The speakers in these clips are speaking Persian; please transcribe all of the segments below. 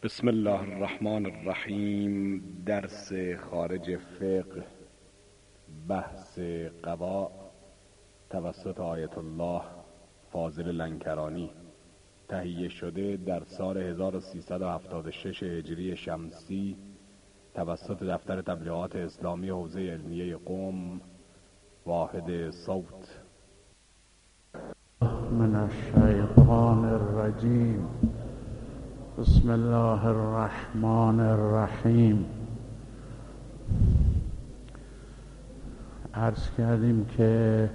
بسم الله الرحمن الرحیم. درس خارج فقه، بحث قضا توسط آیت الله فاضل لنکرانی، تهیه شده در سال 1376 هجری شمسی توسط دفتر تبلیغات اسلامی حوزه علمیه قم، واحد صوت. من الشیطان الرجیم. بسم الله الرحمن الرحیم. عرض کردیم که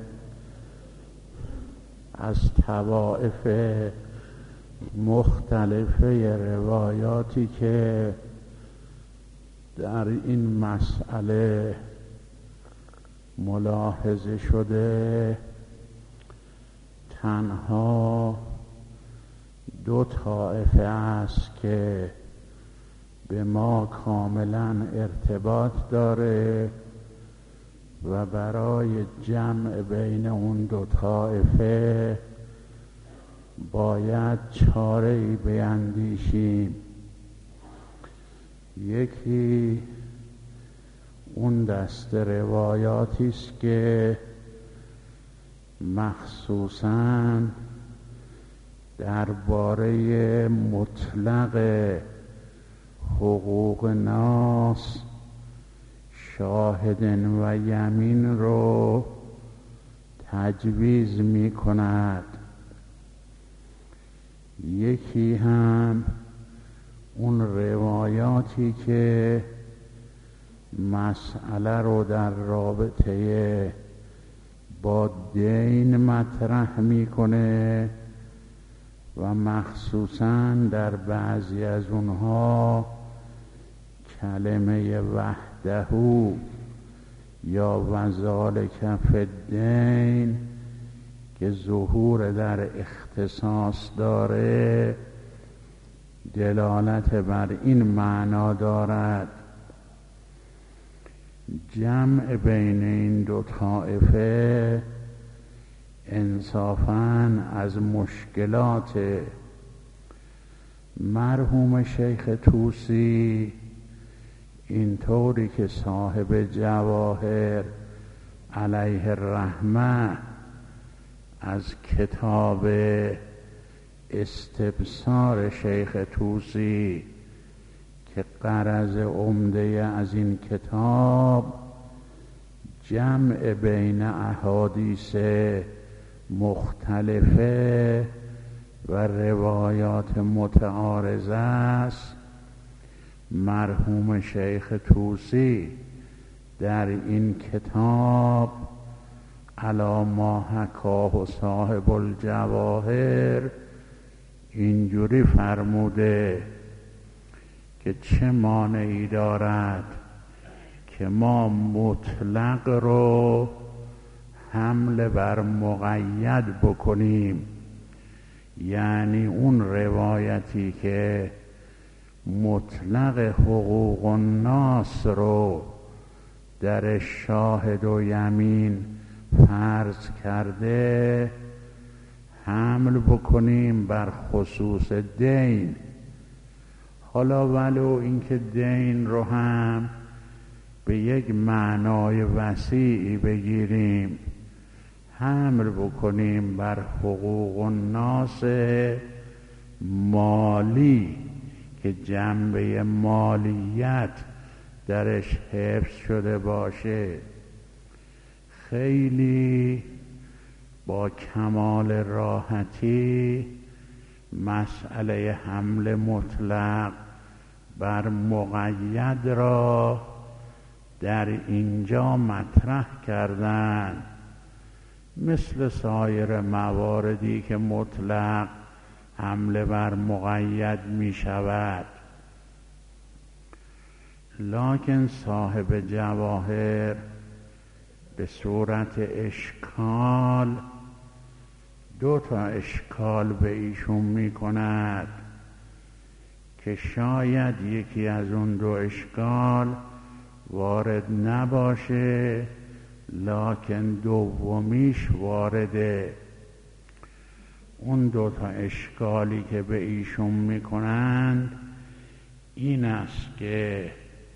از طوائف مختلفه روایاتی که در این مسئله ملاحظه شده، تنها دو طایفه است که به ما کاملا ارتباط داره و برای جمع بین اون دو طایفه باید چاره‌ای بیندیشیم. یکی اون دست روایاتی است که مخصوصاً درباره مطلق حقوق ناس شاهد و یمین رو تجویز می کند. یکی هم اون روایاتی که مسئله رو در رابطه با دین مطرح می کنه و مخصوصاً در بعضی از اونها کلمه وحده یا وذالک فی الدین که ظهور در اختصاص داره دلالت بر این معنا دارد. جمع بین این دو طایفه انصافاً از مشکلات مرحوم شیخ طوسی، اینطوری که صاحب جواهر علیه الرحمه از کتاب استبصار شیخ طوسی که غرض عمده از این کتاب جمع بین احادیث مختلفه و روایات متعارضه است، مرحوم شیخ طوسی در این کتاب علی ما حکاه صاحب الجواهر اینجوری فرموده که چه مانعی دارد که ما مطلق رو حمل بر مقید بکنیم، یعنی اون روایتی که مطلق حقوق الناس رو در شاهد و یمین فرض کرده حمل بکنیم بر خصوص دین. حالا ولو اینکه دین رو هم به یک معنای وسیعی بگیریم، حمل بکنیم بر حقوق الناس مالی که جنبه مالیت درش حفظ شده باشه، خیلی با کمال راحتی مسئله حمل مطلق بر مقید را در اینجا مطرح کردن، مثل سایر مواردی که مطلق حمله بر مقید می شود. لکن صاحب جواهر به صورت اشکال دو تا اشکال به ایشون می کند که شاید یکی از اون دو اشکال وارد نباشه، لکن دومیش وارده. اون دو تا اشکالی که به ایشون میکنند این است که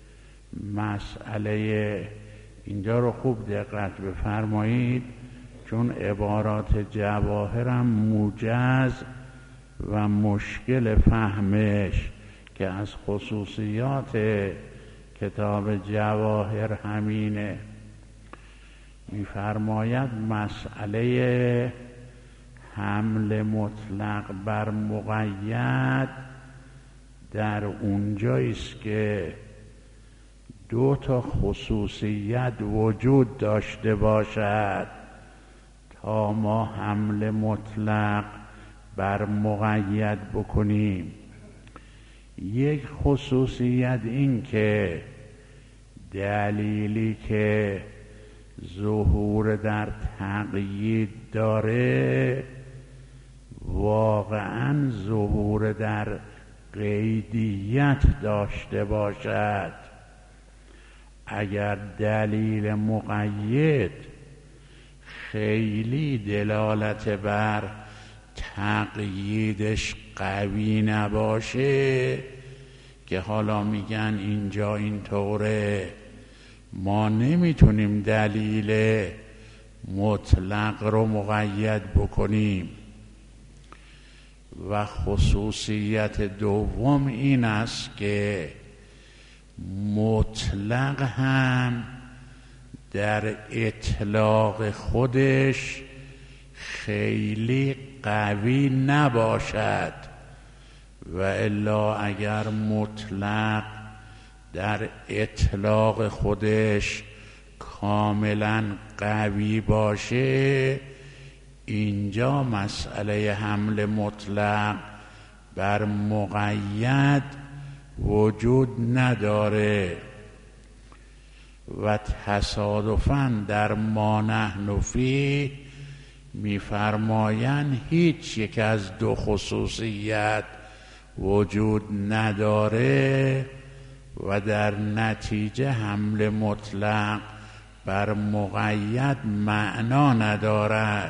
مسئله اینجا رو خوب دقت بفرمایید، چون عبارات جواهرم موجز و مشکل فهمش که از خصوصیات کتاب جواهر همینه. می‌فرماید مسئله حمل مطلق بر مقید در اونجاییست که دو تا خصوصیت وجود داشته باشد تا ما حمل مطلق بر مقید بکنیم. یک خصوصیت این که دلیلی که ظهور در تقیید داره واقعا ظهور در قیدیت داشته باشد. اگر دلیل مقید خیلی دلالت بر تقییدش قوی نباشه که حالا میگن اینجا اینطوره، ما نمیتونیم دلیل مطلق رو مقید بکنیم. و خصوصیت دوم این است که مطلق هم در اطلاق خودش خیلی قوی نباشد، و الا اگر مطلق در اطلاق خودش کاملا قوی باشه، اینجا مسئله حمل مطلق بر مقید وجود نداره. و تصادفاً در ما نحن فیه می‌فرمایند هیچ یک از دو خصوصیت وجود نداره و در نتیجه حمل مطلق بر مقید معنا ندارد.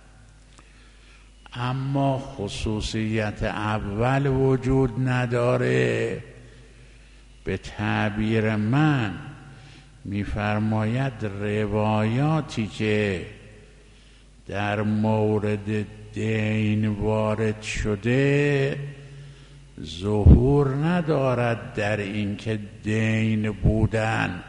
اما خصوصیت اول وجود نداره. به تعبیر من می‌فرماید روایاتی که در مورد دین وارد شده ظهور ندارد در اینکه دین بودن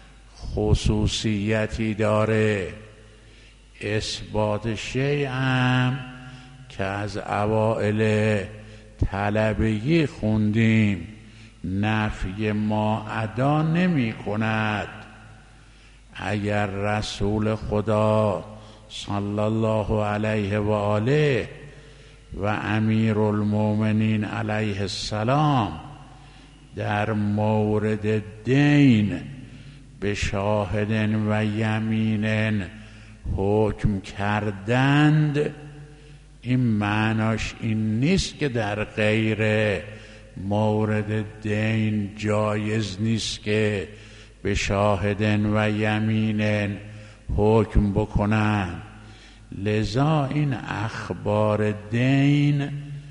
خصوصیتی داره. اثبات شیء که از اوائل طلبگی خوندیم نفی ما ادا نمی کند. اگر رسول خدا صلی الله علیه و آله و امیر المؤمنین علیه السلام در مورد دین به شاهد و یمین حکم کردند، این معناش این نیست که در غیر مورد دین جایز نیست که به شاهد و یمین حکم بکنن. لذا این اخبار دین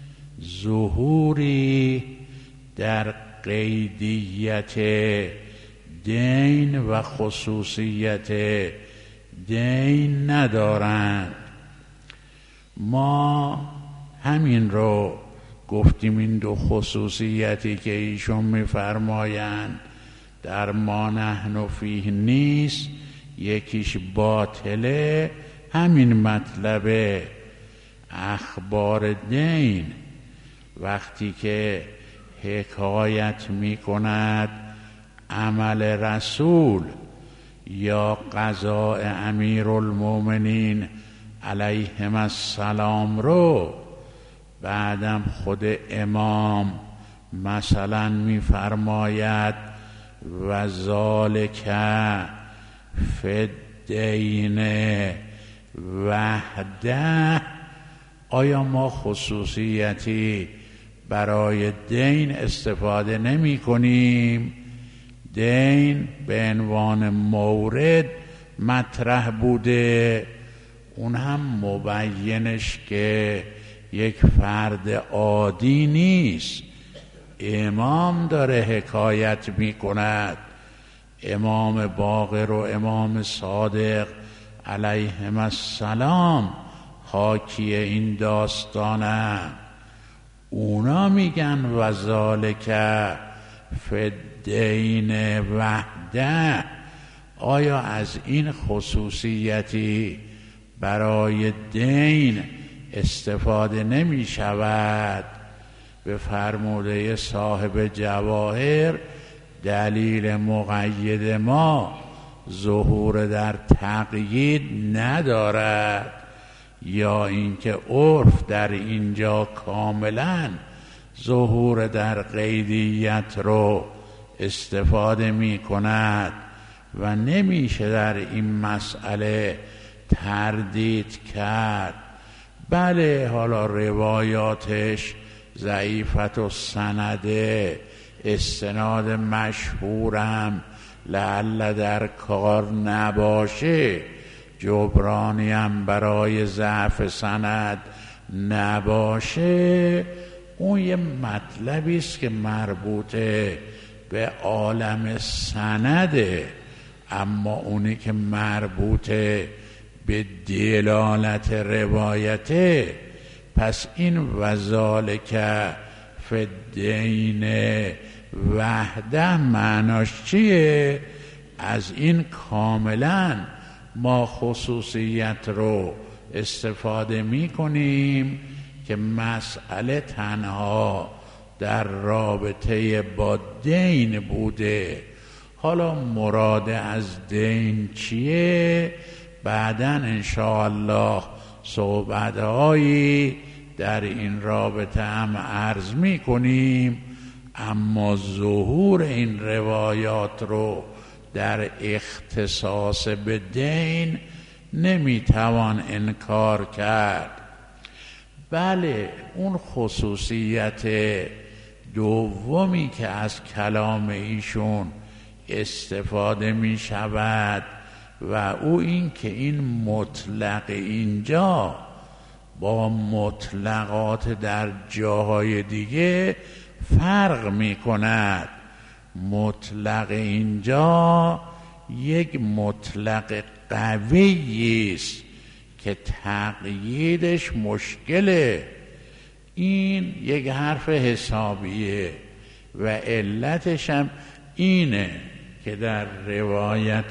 ظهوری در قیدیت دین و خصوصیت دین ندارند. ما همین رو گفتیم، این دو خصوصیتی که ایشون می‌فرمایند در ما نحن فیه نیست، یکیش باطله، همین مطلب اخبار دین وقتی که حکایت می‌کند عمل رسول یا قضاء امیر المؤمنین علیهم السلام رو، بعدم خود امام مثلا می‌فرماید و ذالک فی الدین وحده، آیا ما خصوصیتی برای دین استفاده نمی کنیم؟ دین به عنوان مورد مطرح بوده، اون هم مبینش که یک فرد عادی نیست، امام داره حکایت می کند. امام باقر و امام صادق علیهم السلام حاکی این داستانه. اونا میگن و ذالک فی الدین وحده. آیا از این خصوصیتی برای دین استفاده نمی شود؟ به فرموده صاحب جواهر دلیل مقید ما ظهور در تقیید ندارد، یا اینکه عرف در اینجا کاملا ظهور در قیدیت رو استفاده می کند و نمیشه در این مسئله تردید کرد. بله حالا روایاتش ضعیفت و سنده، استناد مشهورم لعل در کار نباشه، جبرانیم برای ضعف سند نباشه، اون یه مطلبی است که مربوطه به عالم سنده. اما اونی که مربوطه به دلالت روایته، پس این وذالک فی الدین وحده معناش چیه؟ از این کاملا ما خصوصیت رو استفاده می کنیم که مسئله تنها در رابطه با دین بوده. حالا مراد از دین چیه؟ بعداً انشاءالله صحبت‌هایی در این رابطه هم عرض می کنیم. اما ظهور این روایات رو در اختصاص به دین نمیتوان انکار کرد. بله اون خصوصیت دومی که از کلام ایشون استفاده می شود و او این که این مطلق اینجا با مطلقات در جاهای دیگه فرق می کند. مطلق اینجا یک مطلق قوی است که تقییدش مشکله. این یک حرف حسابیه و علتش هم اینه که در روایت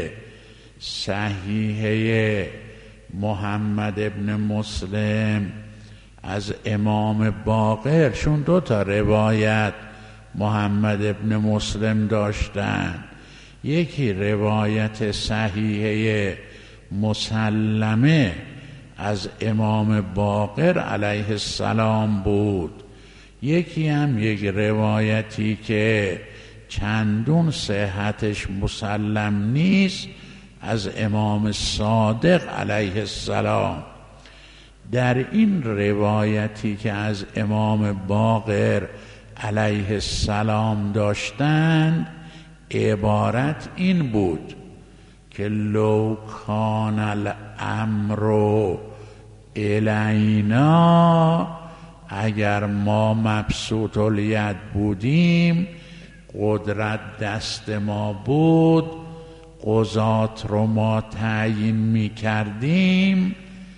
صحیحه محمد ابن مسلم از امام باقر، چون 2 تا روایت محمد ابن مسلم داشتن، یکی روایت صحیحه مسلمه از امام باقر علیه السلام بود، یکی هم یک روایتی که چندون صحتش مسلم نیست از امام صادق علیه السلام. در این روایتی که از امام باقر علیه السلام داشتند عبارت این بود که لو کان الامر الینا، اگر ما مبسوط الید بودیم، قدرت دست ما بود، قضات رو ما تعیین می کردیم،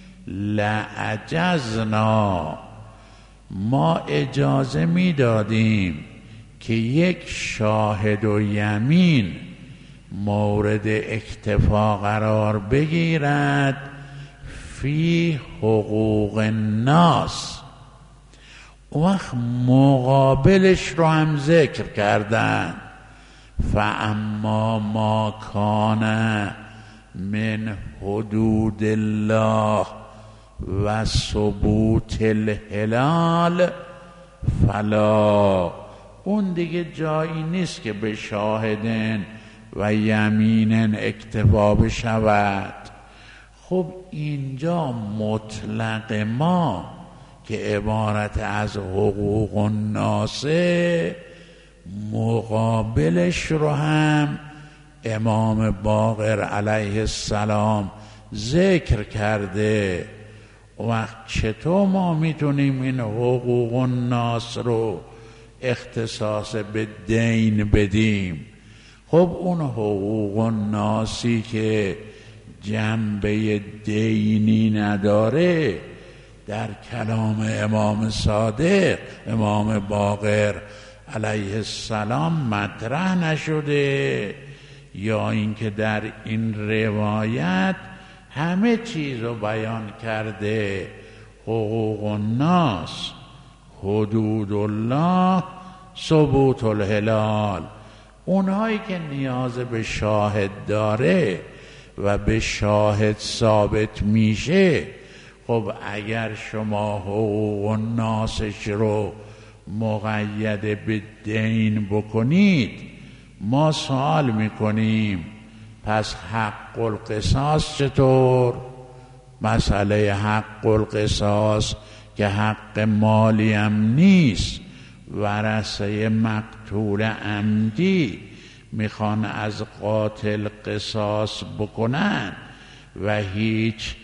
لعجزنا، ما اجازه می دادیم که یک شاهد و یمین مورد اکتفا قرار بگیرد فی حقوق الناس. وقت مقابلش رو هم ذکر کردن، فاما ما کان من حدود الله و ثبوت الهلال فلا، اون دیگه جایی نیست که به شاهدن و یمینن اکتفا بشود. خب اینجا مطلق ما که عبارت از حقوق الناس، مقابلش رو هم امام باقر علیه السلام ذکر کرده. وقت چطور ما میتونیم این حقوق الناس رو اختصاص به دین بدیم. خب اون حقوق الناسی که جنبه دینی نداره در کلام امام صادق، امام باقر علیه السلام مطرح نشده، یا اینکه در این روایت همه چیز رو بیان کرده. حقوق الناس، حدود الله، ثبوت الهلال. اونهایی که نیاز به شاهد داره و به شاهد ثابت میشه، خب اگر شما حقوق الناسش رو مقید به دین بکنید، ما سوال میکنیم پس حق القصاص چطور؟ مسئله حق القصاص که حق مالی هم نیست، ورثه مقتول عمدی میخوان از قاتل قصاص بکنن و هیچ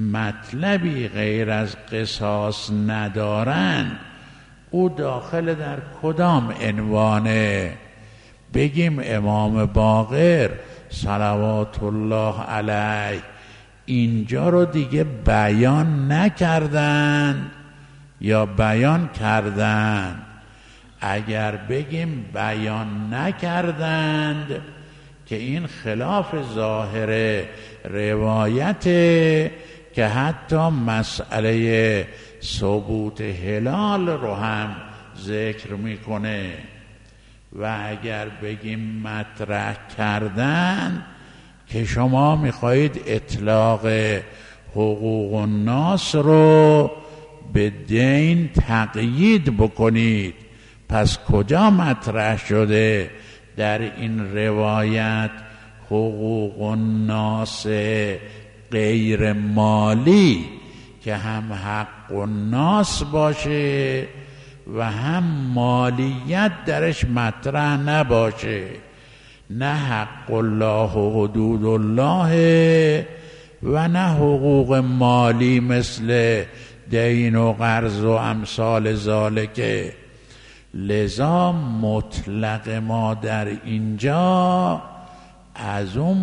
مطلبی غیر از قصاص ندارن، او داخل در کدام عنوانه؟ بگیم امام باقر صلوات الله علیه اینجا رو دیگه بیان نکردن یا بیان کردن؟ اگر بگیم بیان نکردند که این خلاف ظاهر روایت که حتی مسئله ثبوت هلال رو هم ذکر میکنه، و اگر بگیم مطرح کردن که شما میخواهید اطلاق حقوق الناس رو به دین تقیید بکنید، پس کجا مطرح شده در این روایت حقوق الناس غیر مالی که هم حق الناس باشه و هم مالیت درش مطرح نباشه؟ نه حق الله و حدود الله و نه حقوق مالی مثل دین و قرض و امثال ذالکه. لذا مطلق ما در اینجا از اون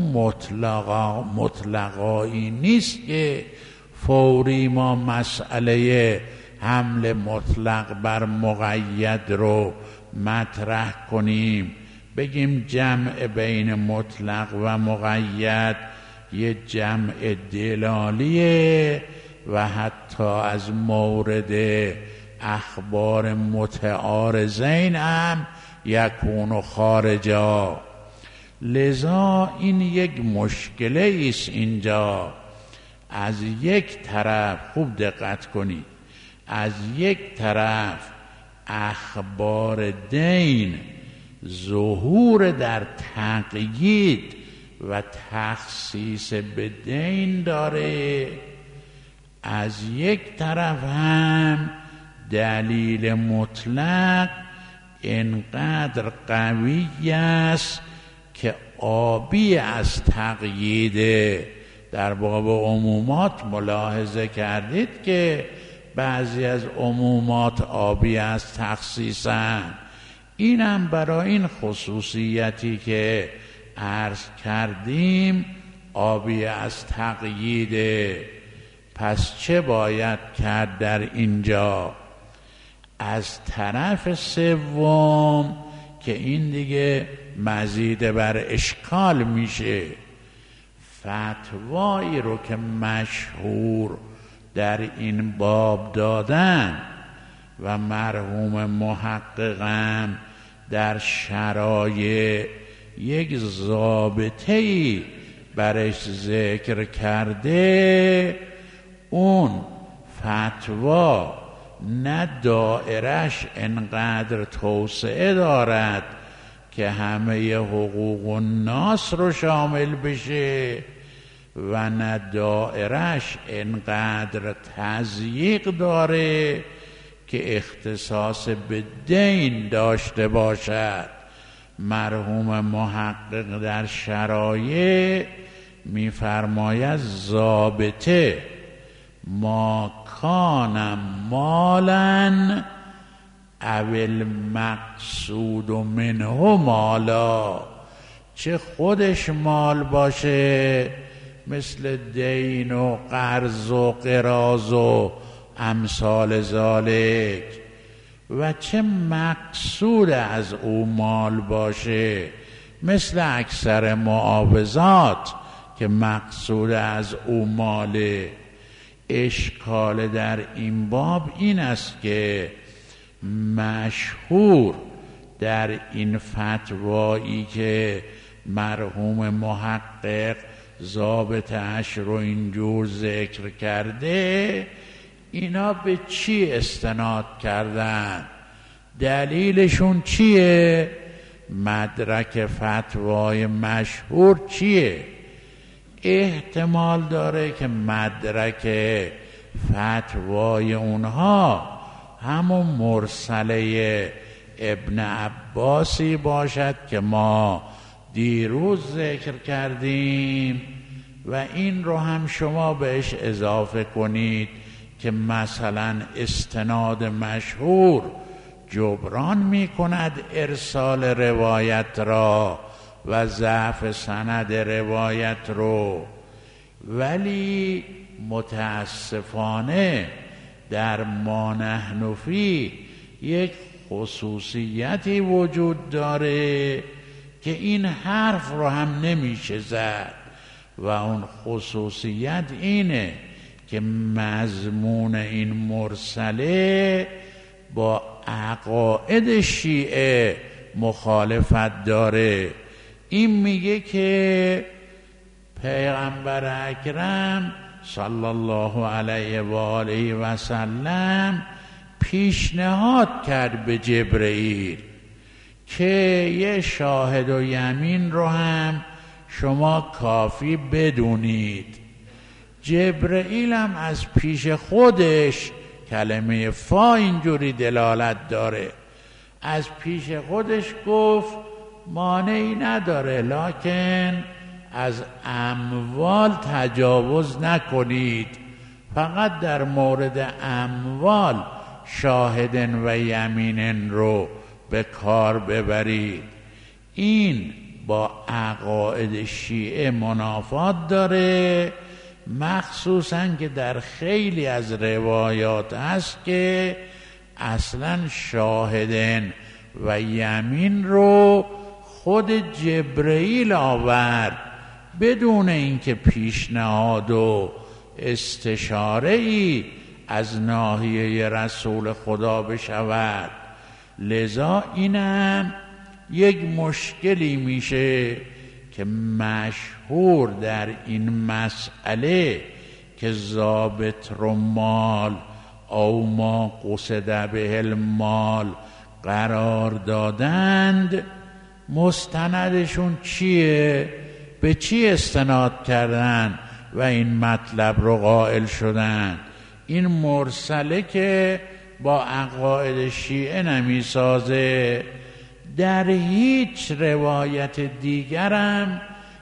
مطلقایی نیست که فوری ما مسئله حمل مطلق بر مقید رو مطرح کنیم، بگیم جمع بین مطلق و مقید یه جمع دلالیه و حتی از مورد اخبار متعارضین هم یکون خارجا. لذا این یک مشکله است اینجا. از یک طرف خوب دقت کنید، از یک طرف اخبار دین ظهور در تقیید و تخصیص به دین داره، از یک طرف هم دلیل مطلق اینقدر قوی است که عابی از تقییده. در باب عمومات ملاحظه کردید که بعضی از عمومات عابی از تخصیصن، اینم برای این خصوصیتی که عرض کردیم عابی از تقییده. پس چه باید کرد در اینجا؟ از طرف سوم که این دیگه مزید بر اشکال میشه، فتوایی رو که مشهور در این باب دادن و مرحوم محققم در شرایع یک ضابطه‌ای برش ذکر کرده، اون فتوا نه دائرش انقدر توسعه دارد که همه حقوق الناس رو شامل بشه و نه دائرش انقدر تضییق داره که اختصاص به دین داشته باشد. مرحوم محقق در شرایع می‌فرماید ضابطه ما کان مالا اول مقصود منه مالا، چه خودش مال باشه مثل دین و قرض و قراض و امثال ذالک، و چه مقصود از او مال باشه مثل اکثر معاوضات که مقصود از او ماله. اشکال در این باب این است که مشهور در این فتوایی که مرحوم محقق ضابطه‌اش رو اینجور ذکر کرده، اینا به چی استناد کردن؟ دلیلشون چیه؟ مدرک فتوای مشهور چیه؟ احتمال داره که مدرک فتوای اونها همون مرسله ابن عباسی باشد که ما دیروز ذکر کردیم، و این رو هم شما بهش اضافه کنید که مثلا استناد مشهور جبران می کند ارسال روایت را و ضعف سند روایت رو، ولی متاسفانه در ما نحن فیه یک خصوصیتی وجود داره که این حرف رو هم نمیشه زد، و اون خصوصیت اینه که مضمون این مرسله با عقاید شیعه مخالفت داره. این میگه که پیغمبر اکرم صلی الله علیه و آله و سلم پیشنهاد کرد به جبرئیل که یه شاهد و یمین رو هم شما کافی بدونید. جبرئیل هم از پیش خودش، کلمه فا اینجوری دلالت داره، از پیش خودش گفت مانعی نداره، لکن از اموال تجاوز نکنید، فقط در مورد اموال شاهدن و یمینن رو به کار ببرید. این با عقاید شیعه منافات داره، مخصوصا که در خیلی از روایات هست که اصلا شاهدن و یمین رو خود جبرئیل آورد بدون اینکه پیشنهاد و استشاره ای از ناحیه رسول خدا بشود. لذا اینم یک مشکلی میشه که مشهور در این مسئله که ضابط رو مال او ما قصد به المال قرار دادند، مستندشون چیه؟ به چی استناد کردن و این مطلب رو قائل شدن؟ این مرسله که با عقاید شیعه نمی سازه. در هیچ روایت دیگرم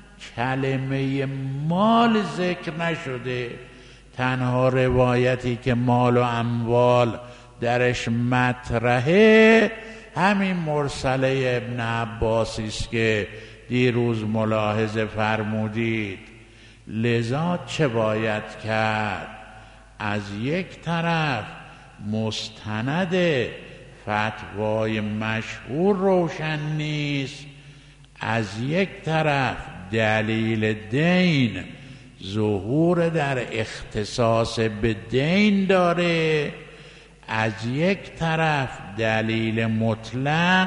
کلمه مال ذکر نشده، تنها روایتی که مال و اموال درش مطرحه همین مرسله ابن عباسی است که دیروز ملاحظه فرمودید. لذا چه باید کرد؟ از یک طرف مستند فتوای مشهور روشن نیست، از یک طرف دلیل دین ظهور در اختصاص به دین داره، از یک طرف دلیل مطلق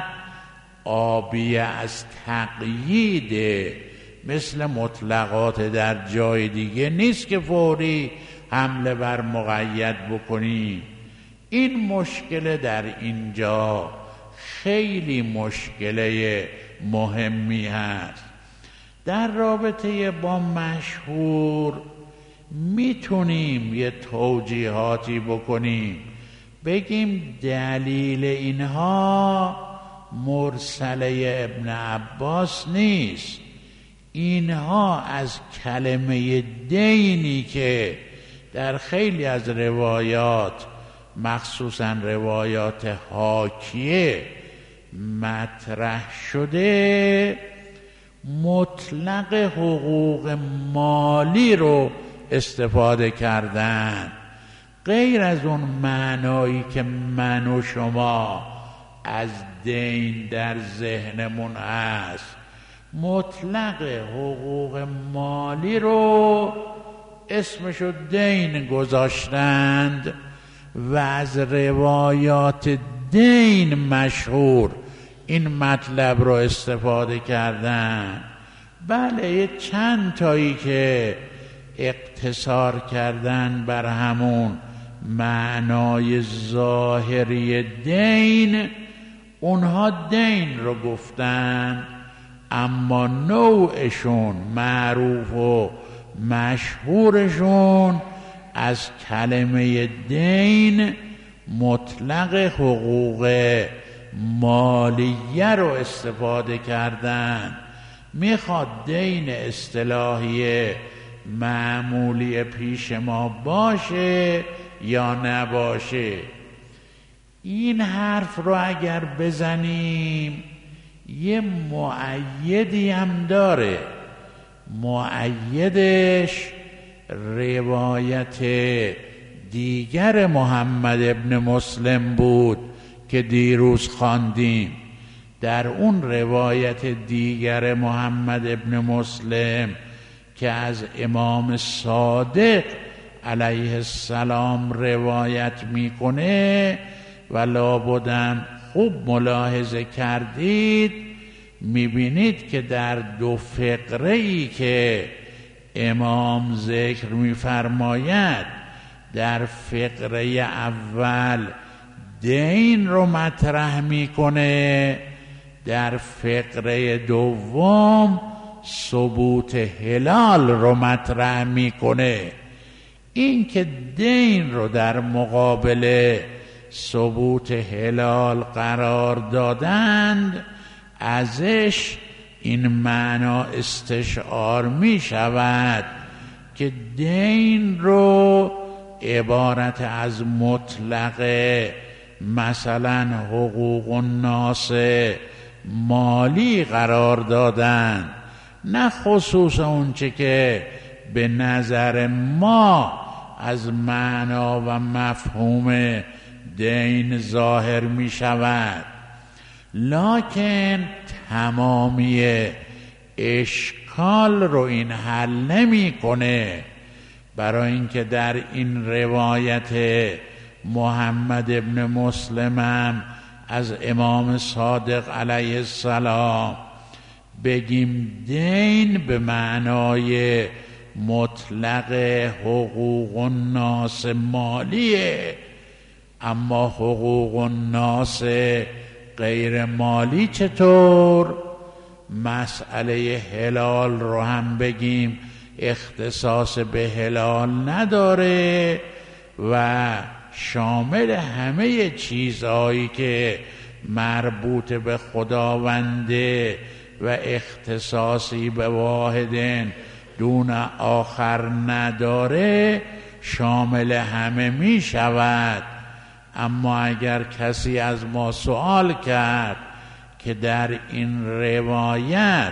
آبی از تقییده، مثل مطلقات در جای دیگه نیست که فوری حمله بر مقید بکنیم. این مشکل در اینجا خیلی مشکله مهمی هست. در رابطه با مشهور میتونیم یه توجیهاتی بکنیم، بگیم دلیل اینها مرسله ابن عباس نیست، اینها از کلمه دینی که در خیلی از روایات مخصوصا روایات حاکیه مطرح شده مطلق حقوق مالی رو استفاده کردن، غیر از اون معنایی که من و شما از دین در ذهنمون هست. مطلق حقوق مالی رو اسمشو دین گذاشتند و از روایات دین مشهور این مطلب رو استفاده کردن. بله یه چند تایی که اقتصار کردن بر همون معنای ظاهری دین، اونها دین رو گفتن، اما نوعشون معروف و مشهورشون از کلمه دین مطلق حقوق مالیه رو استفاده کردن. میخواد دین اصطلاحی معمولی پیش ما باشه یا نباشه. این حرف رو اگر بزنیم یه مؤیدی هم داره. مؤیدش روایت دیگر محمد ابن مسلم بود که دیروز خواندیم. در اون روایت دیگر محمد ابن مسلم که از امام صادق علیه السلام روایت میکنه و لابدم خوب ملاحظه کردید، میبینید که در دو فقره‌ای که امام ذکر میفرماید، در فقره اول دین رو مطرح میکنه، در فقره دوم ثبوت هلال رو مطرح میکنه. این که دین رو در مقابل ثبوت هلال قرار دادند، ازش این معنا استشعار می شود که دین رو عبارت از مطلق مثلا حقوق الناس مالی قرار دادن، نه خصوص اونچه که به نظر ما از معنا و مفهوم دین ظاهر می شود. لکن تمامی اشکال رو این حل نمی کنه، برای اینکه در این روایت محمد ابن مسلم از امام صادق علیه السلام بگیم دین به معنای مطلق حقوق الناس مالیه، اما حقوق الناس غیر مالی چطور؟ مسئله هلال رو هم بگیم اختصاص به هلال نداره و شامل همه چیزهایی که مربوط به خداونده و اختصاصی به واحدین دون آخر نداره، شامل همه می شود. اما اگر کسی از ما سوال کرد که در این روایت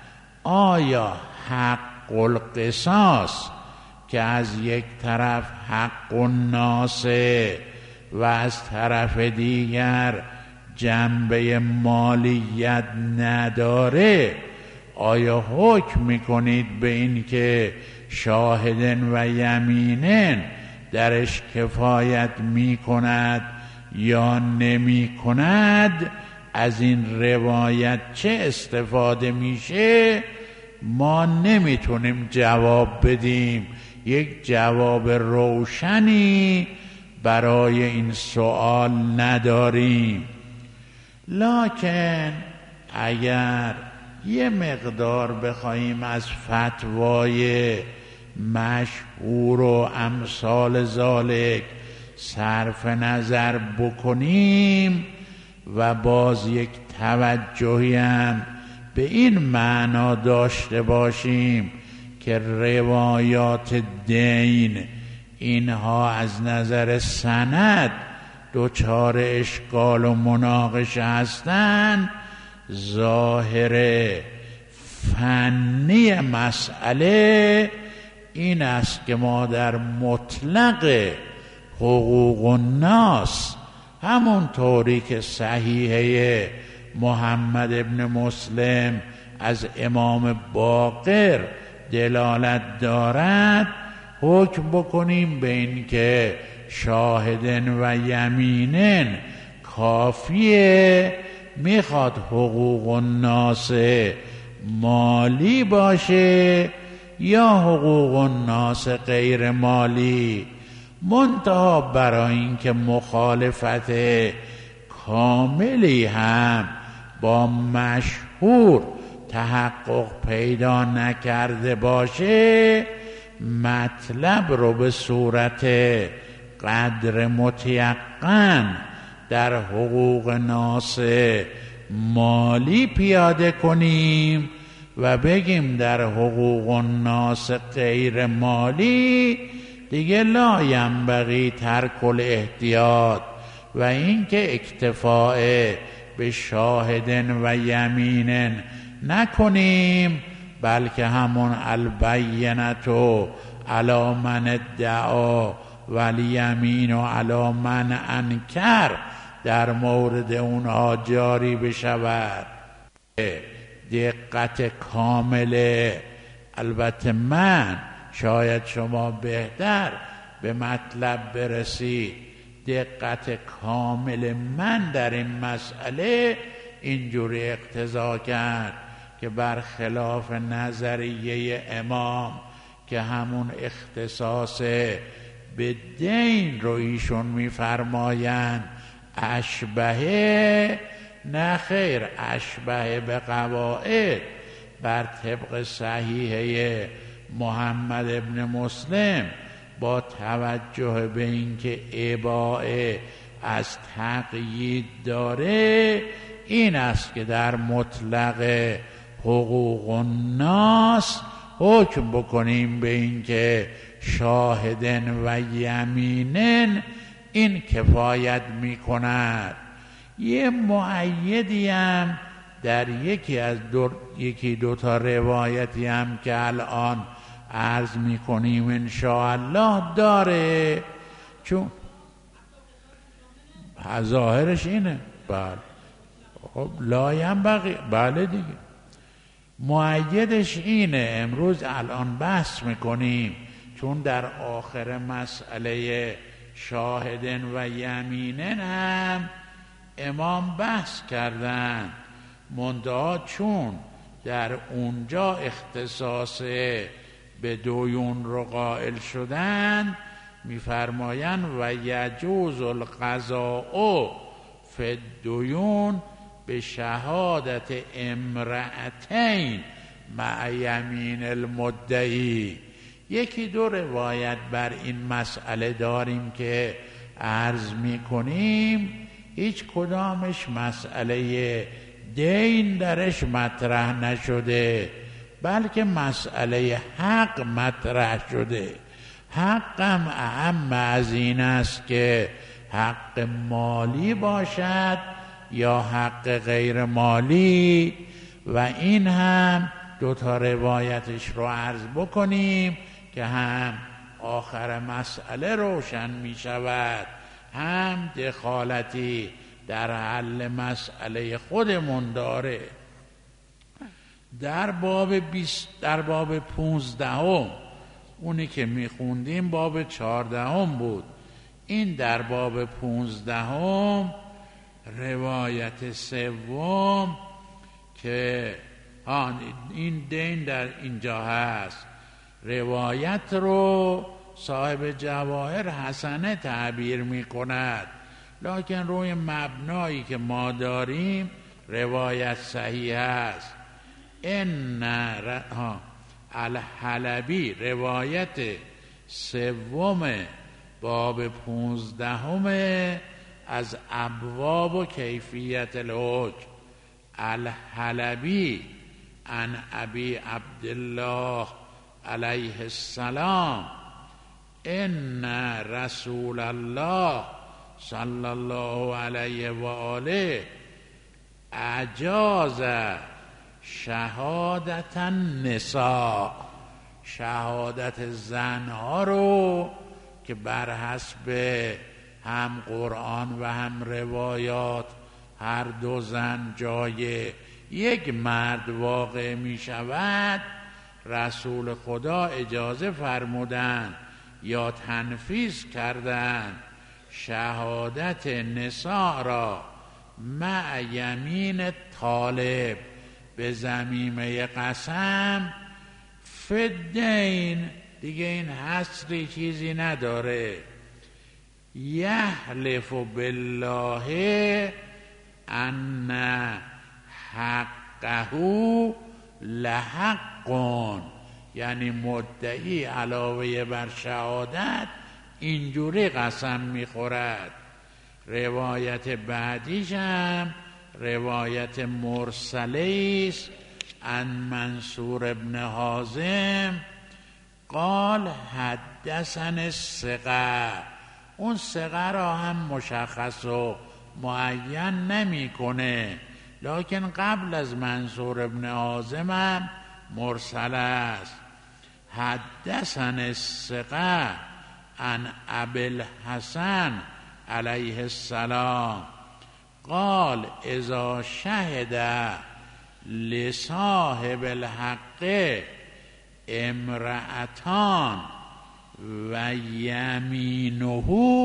آیا حق القصاص که از یک طرف حق الناس و از طرف دیگر جنبه مالیت نداره، آیا حکم میکنید به این که شاهدن و یمینن درش کفایت میکند یا نمیکند؟ از این روایت چه استفاده میشه؟ ما نمیتونیم جواب بدیم، یک جواب روشنی برای این سوال نداریم. لکن اگر یه مقدار بخوایم از فتوای مشهور و امثال ذالک صرف نظر بکنیم و باز یک توجهی هم به این معنا داشته باشیم که روایات دین اینها از نظر سند دچار اشکال و مناقشه هستند، ظاهر فنی مسئله این است که ما در مطلق حقوق الناس، همون طوری که صحیحه محمد ابن مسلم از امام باقر دلالت دارد، حکم بکنیم به این که شاهدن و یمینن کافیه. میخواد حقوق الناس مالی باشه یا حقوق الناس غیر مالی، منتها برای اینکه مخالفت کاملی هم با مشهور تحقق پیدا نکرده باشه، مطلب رو به صورت قدر متیقن در حقوق ناس مالی پیاده کنیم و بگیم در حقوق الناس غیر مالی دیگه لا ینبغی ترک الاحتیاط و اینکه اکتفاء به شاهدن و یمینن نکنیم، بلکه همون البینة علی من ادعا و الیمین علی من انکر در مورد اونها جاری بشود. دقت کامله. البته من شاید شما بهتر به مطلب برسید. دقت کامل من در این مسئله اینجوری اقتضا کرد که برخلاف نظریه امام که همون اختصاص به دین رو ایشون میفرمایند اشبه، نه خیر، اشبه به قواعد بر طبق صحیحه محمد ابن مسلم با توجه به اینکه اباعه از تقیید داره، این است که در مطلق حقوق الناس حکم بکنیم به اینکه شاهدن و یمینن این کفایت میکند. یه مؤیدی هم در یکی دو تا روایتی هم که الان عرض میکنیم انشاءالله داره، چون ظاهرش اینه. بله خب لایم بقیه، بله دیگه مؤیدش اینه. امروز الان بحث میکنیم چون در آخر مسئله شاهدن و یمینن هم امام بحث کردن، منتها چون در اونجا اختصاص به دیون رو قائل شدن، میفرمایند و یجوز القضاء فی الدیون به شهادت امرأتین مع یمین المدعی. یکی دو روایت بر این مسئله داریم که عرض میکنیم، هیچ کدامش مسئله دین درش مطرح نشده، بلکه مسئله حق مطرح شده. حقم اهم از این است که حق مالی باشد یا حق غیر مالی، و این هم دو تا روایتش رو عرض بکنیم که هم آخر مسئله روشن می شود، هم دخالتی در حل مسئله خودمون داره. در باب 15 اونی که می خوندیم باب 14 بود. این در باب 15 روایت سوم که این دین در اینجا هست، روایت رو صاحب جواهر حسنه تعبیر می کند، لکن روی مبنایی که ما داریم روایت صحیح است. این الحلبی روایت سوم باب 15 از ابواب و کیفیت الحج. الحلبی عن ابی عبدالله علیه السلام ان رسول الله صلی الله علیه و آله اجاز شهادت النساء، شهادت زنها رو که بر حسب هم قرآن و هم روایات هر دو زن جای یک مرد واقع می شود، رسول خدا اجازه فرمودند یا تنفیذ کردند شهادت نساء را مع یمین طالب به ضمیمه قسم فدین، دیگه این حصری چیزی نداره، یحلف بالله ان حقه لحق، یعنی مدعی علاوه بر شهادت اینجوری قسم میخورد. روایت بعدیش هم روایت مرسله است عن منصور ابن حازم قال حدثنا الثقه، اون ثقه را هم مشخص و معین نمیکنه، لکن قبل از منصور ابن حازم هم مرسل است. حدثنا الثقه عن ابی الحسن علیه السلام قال اذا شهد لصاحب الحق امرأتان و یمینه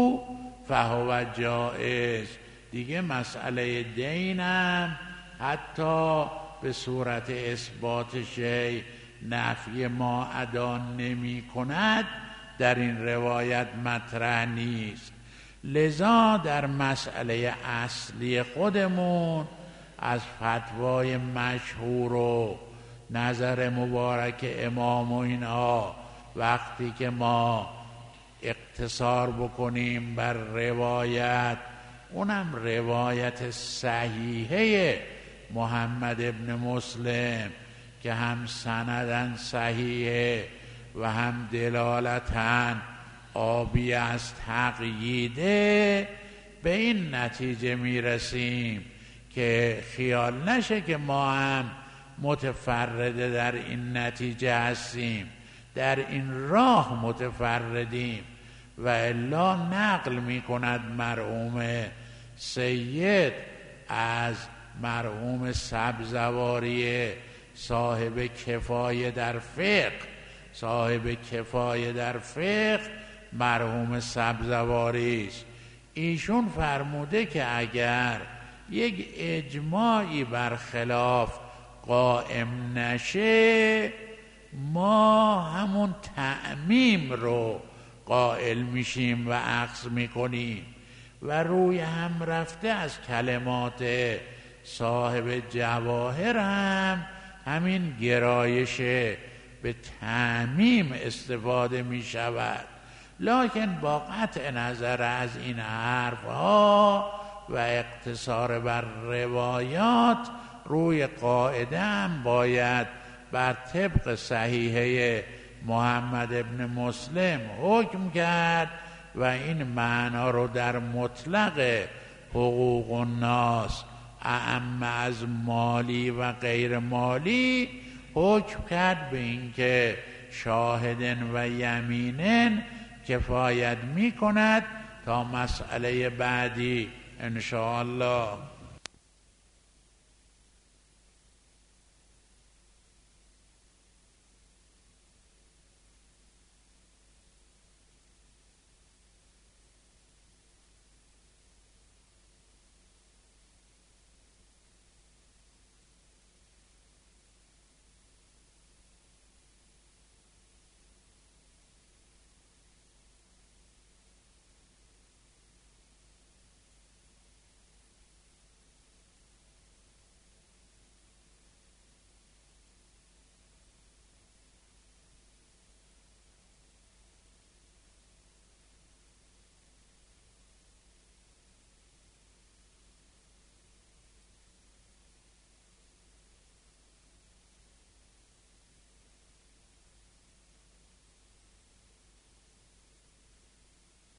فهو جائز. دیگه مسئله دینم حتی به صورت اثبات شیء نفی ما ادا نمی کند در این روایت مطرح نیست. لذا در مسئله اصلی خودمون از فتوای مشهور و نظر مبارک امام و اینها وقتی که ما اقتصار بکنیم بر روایت، اونم روایت صحیحه محمد ابن مسلم که هم سندن صحیحه و هم دلالتن آبی از تقییده، به این نتیجه میرسیم که خیال نشه که ما هم متفرده در این نتیجه هستیم، در این راه متفردیم. و الا نقل می کند مرحوم سید از مرحوم سبزواری صاحب کفایه در فقه، صاحب کفایه در فقه مرحوم سبزواری است. ایشون فرموده که اگر یک اجماعی برخلاف قائم نشه، ما همون تعمیم رو قائل میشیم و اخذ میکنیم. و روی هم رفته از کلمات صاحب جواهر هم همین گرایش به تعمیم استفاده میشود. لکن با قطع نظر از این حرفها و اقتصار بر روایات، روی قاعده هم باید بر طبق صحیحه محمد ابن مسلم حکم کرد و این معنا رو در مطلق حقوق الناس اعم از مالی و غیر مالی حکم کرد به اینکه شاهدن و یمینن کفایت می کند تا مسئله بعدی ان شاء الله.